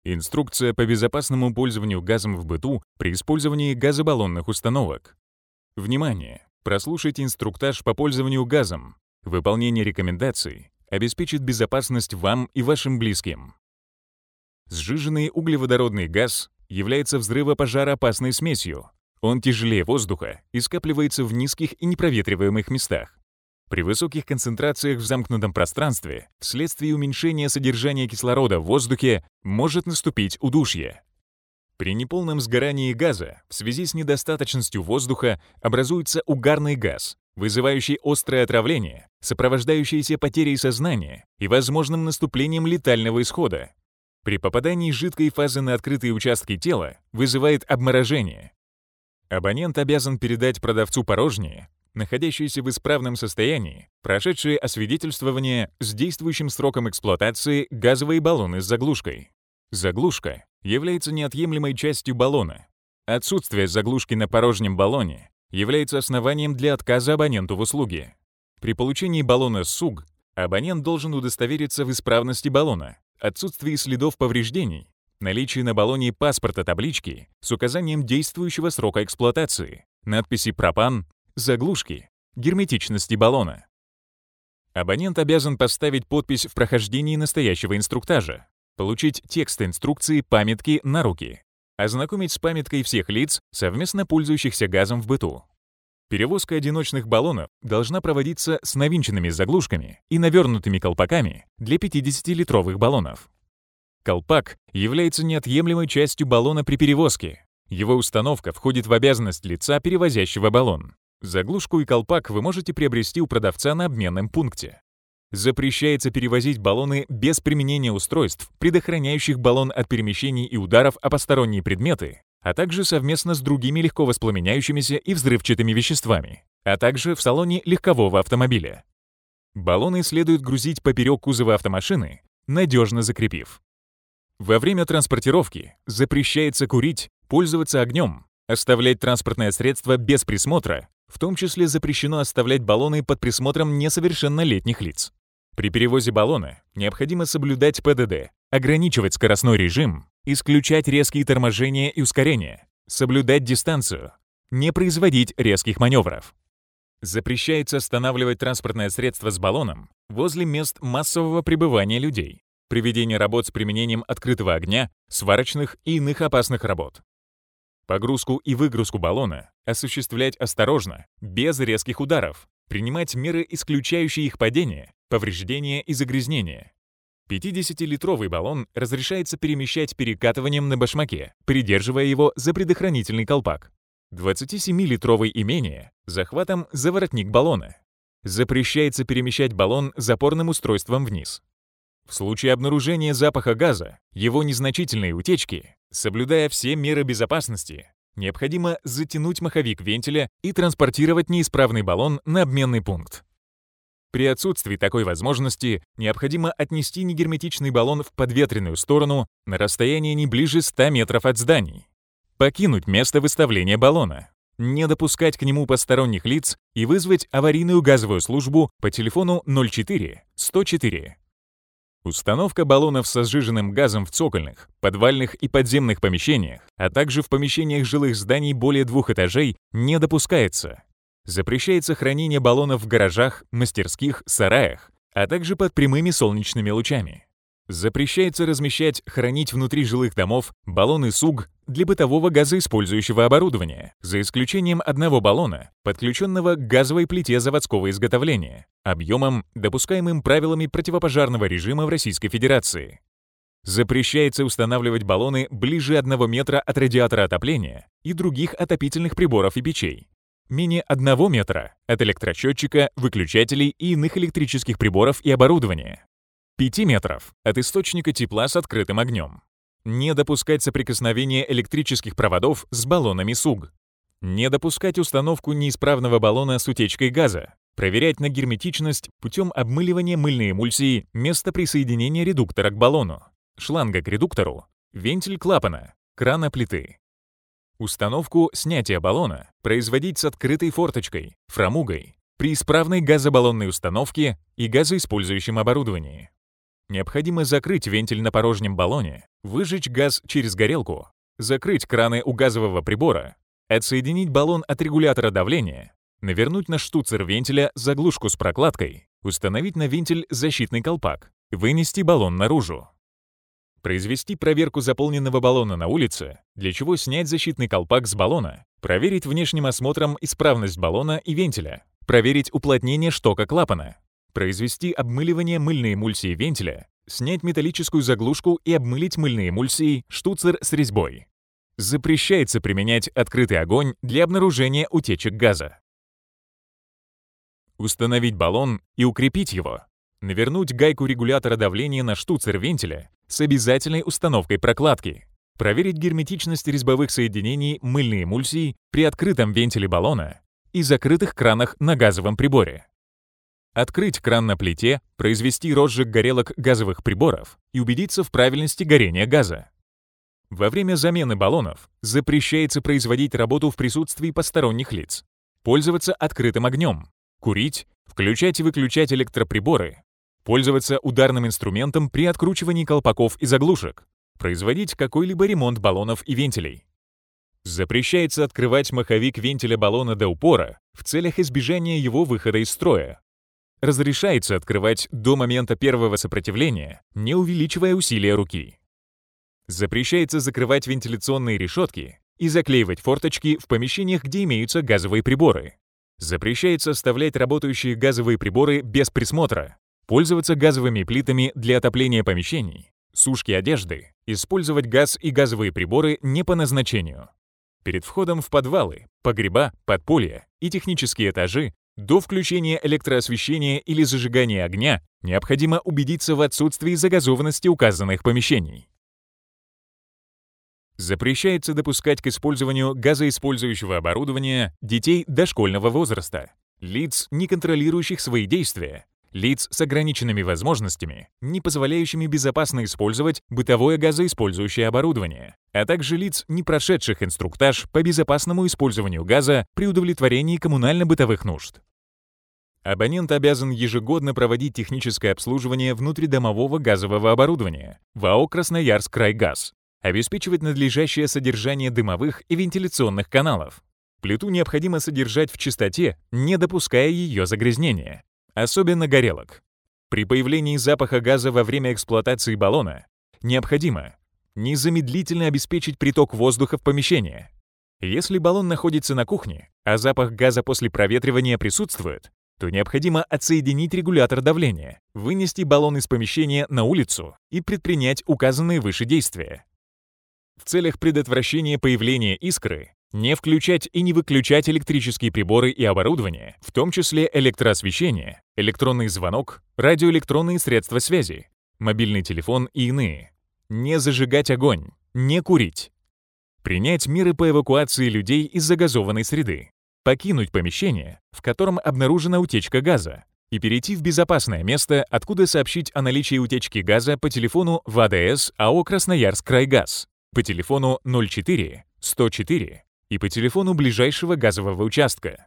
Инструкция по безопасному пользованию газом в быту при использовании газобаллонных установок. Внимание! Прослушайте инструктаж по пользованию газом. Выполнение рекомендаций обеспечит безопасность вам и вашим близким. Сжиженный углеводородный газ является взрывопожароопасной смесью. Он тяжелее воздуха и скапливается в низких и непроветриваемых местах. При высоких концентрациях в замкнутом пространстве вследствие уменьшения содержания кислорода в воздухе может наступить удушье. При неполном сгорании газа в связи с недостаточностью воздуха образуется угарный газ, вызывающий острое отравление, сопровождающееся потерей сознания и возможным наступлением летального исхода. При попадании жидкой фазы на открытые участки тела вызывает обморожение. Абонент обязан передать продавцу порожние, находящиеся в исправном состоянии, прошедшие освидетельствование с действующим сроком эксплуатации газовые баллоны с заглушкой. Заглушка является неотъемлемой частью баллона. Отсутствие заглушки на порожнем баллоне является основанием для отказа абоненту в услуге. При получении баллона с СУГ абонент должен удостовериться в исправности баллона, отсутствии следов повреждений, наличии на баллоне паспорта таблички с указанием действующего срока эксплуатации, надписи «Пропан», заглушки, герметичности баллона. Абонент обязан поставить подпись в прохождении настоящего инструктажа, получить текст инструкции памятки на руки, ознакомить с памяткой всех лиц, совместно пользующихся газом в быту. Перевозка одиночных баллонов должна проводиться с навинченными заглушками и навернутыми колпаками для 50-литровых баллонов. Колпак является неотъемлемой частью баллона при перевозке. Его установка входит в обязанность лица, перевозящего баллон. Заглушку и колпак вы можете приобрести у продавца на обменном пункте. Запрещается перевозить баллоны без применения устройств, предохраняющих баллон от перемещений и ударов о посторонние предметы, а также совместно с другими легко воспламеняющимися и взрывчатыми веществами, а также в салоне легкового автомобиля. Баллоны следует грузить поперек кузова автомашины, надежно закрепив. Во время транспортировки запрещается курить, пользоваться огнем, оставлять транспортное средство без присмотра, в том числе запрещено оставлять баллоны под присмотром несовершеннолетних лиц. При перевозе баллона необходимо соблюдать ПДД, ограничивать скоростной режим, исключать резкие торможения и ускорения, соблюдать дистанцию, не производить резких маневров. Запрещается останавливать транспортное средство с баллоном возле мест массового пребывания людей, при ведении работ с применением открытого огня, сварочных и иных опасных работ. Погрузку и выгрузку баллона осуществлять осторожно, без резких ударов, принимать меры, исключающие их падение, повреждение и загрязнение. 50-литровый баллон разрешается перемещать перекатыванием на башмаке, придерживая его за предохранительный колпак. 27-литровый и менее — захватом за воротник баллона. Запрещается перемещать баллон запорным устройством вниз. В случае обнаружения запаха газа, его незначительной утечки, соблюдая все меры безопасности, необходимо затянуть маховик вентиля и транспортировать неисправный баллон на обменный пункт. При отсутствии такой возможности необходимо отнести негерметичный баллон в подветренную сторону на расстояние не ближе 100 метров от зданий, покинуть место выставления баллона, не допускать к нему посторонних лиц и вызвать аварийную газовую службу по телефону 04 104. Установка баллонов со сжиженным газом в цокольных, подвальных и подземных помещениях, а также в помещениях жилых зданий более 2 этажей не допускается. Запрещается хранение баллонов в гаражах, мастерских, сараях, а также под прямыми солнечными лучами. Запрещается размещать, хранить внутри жилых домов баллоны СУГ для бытового газоиспользующего оборудования, за исключением одного баллона, подключенного к газовой плите заводского изготовления, объемом, допускаемым правилами противопожарного режима в Российской Федерации. Запрещается устанавливать баллоны ближе 1 метра от радиатора отопления и других отопительных приборов и печей, менее 1 метра от электросчетчика, выключателей и иных электрических приборов и оборудования, 5 метров от источника тепла с открытым огнем. Не допускать соприкосновения электрических проводов с баллонами СУГ. Не допускать установку неисправного баллона с утечкой газа. Проверять на герметичность путем обмыливания мыльной эмульсией место присоединения редуктора к баллону, шланга к редуктору, вентиль клапана, крана плиты. Установку снятия баллона производить с открытой форточкой, фрамугой, при исправной газобаллонной установке и газоиспользующем оборудовании. Необходимо закрыть вентиль на порожнем баллоне, выжечь газ через горелку, закрыть краны у газового прибора, отсоединить баллон от регулятора давления, навернуть на штуцер вентиля заглушку с прокладкой, установить на вентиль защитный колпак, вынести баллон наружу. Произвести проверку заполненного баллона на улице, для чего снять защитный колпак с баллона, проверить внешним осмотром исправность баллона и вентиля, проверить уплотнение штока клапана, произвести обмыливание мыльной эмульсии вентиля, снять металлическую заглушку и обмылить мыльной эмульсией штуцер с резьбой. Запрещается применять открытый огонь для обнаружения утечек газа. Установить баллон и укрепить его. Навернуть гайку регулятора давления на штуцер вентиля с обязательной установкой прокладки. Проверить герметичность резьбовых соединений мыльной эмульсии при открытом вентиле баллона и закрытых кранах на газовом приборе. Открыть кран на плите, произвести розжиг горелок газовых приборов и убедиться в правильности горения газа. Во время замены баллонов запрещается производить работу в присутствии посторонних лиц, пользоваться открытым огнем, курить, включать и выключать электроприборы, пользоваться ударным инструментом при откручивании колпаков и заглушек, производить какой-либо ремонт баллонов и вентилей. Запрещается открывать маховик вентиля баллона до упора в целях избежания его выхода из строя. Разрешается открывать до момента первого сопротивления, не увеличивая усилия руки. Запрещается закрывать вентиляционные решетки и заклеивать форточки в помещениях, где имеются газовые приборы. Запрещается оставлять работающие газовые приборы без присмотра, пользоваться газовыми плитами для отопления помещений, сушки одежды, использовать газ и газовые приборы не по назначению. Перед входом в подвалы, погреба, подполья и технические этажи до включения электроосвещения или зажигания огня необходимо убедиться в отсутствии загазованности указанных помещений. Запрещается допускать к использованию газоиспользующего оборудования детей дошкольного возраста, лиц, не контролирующих свои действия, лиц с ограниченными возможностями, не позволяющими безопасно использовать бытовое газоиспользующее оборудование, а также лиц, не прошедших инструктаж по безопасному использованию газа при удовлетворении коммунально-бытовых нужд. Абонент обязан ежегодно проводить техническое обслуживание внутридомового газового оборудования в АО «Красноярск-Крайгаз», обеспечивать надлежащее содержание дымовых и вентиляционных каналов. Плиту необходимо содержать в чистоте, не допуская ее загрязнения, особенно горелок. При появлении запаха газа во время эксплуатации баллона необходимо незамедлительно обеспечить приток воздуха в помещение. Если баллон находится на кухне, а запах газа после проветривания присутствует, то необходимо отсоединить регулятор давления, вынести баллон из помещения на улицу и предпринять указанные выше действия. В целях предотвращения появления искры не включать и не выключать электрические приборы и оборудование, в том числе электроосвещение, электронный звонок, радиоэлектронные средства связи, мобильный телефон и иные. Не зажигать огонь, не курить. Принять меры по эвакуации людей из загазованной среды. Покинуть помещение, в котором обнаружена утечка газа, и перейти в безопасное место, откуда сообщить о наличии утечки газа по телефону в АДС АО «Красноярск-Крайгаз», по телефону 04 104 и по телефону ближайшего газового участка.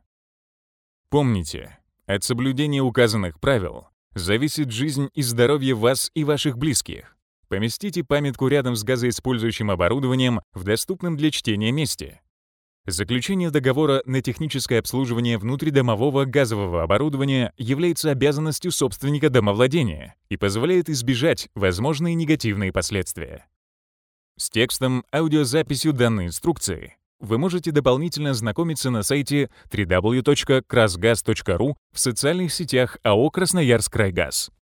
Помните, от соблюдения указанных правил зависит жизнь и здоровье вас и ваших близких. Поместите памятку рядом с газоиспользующим оборудованием в доступном для чтения месте. Заключение договора на техническое обслуживание внутридомового газового оборудования является обязанностью собственника домовладения и позволяет избежать возможные негативные последствия. С текстом, аудиозаписью данной инструкции вы можете дополнительно ознакомиться на сайте www.krasgaz.ru в социальных сетях АО «Красноярск-Крайгаз».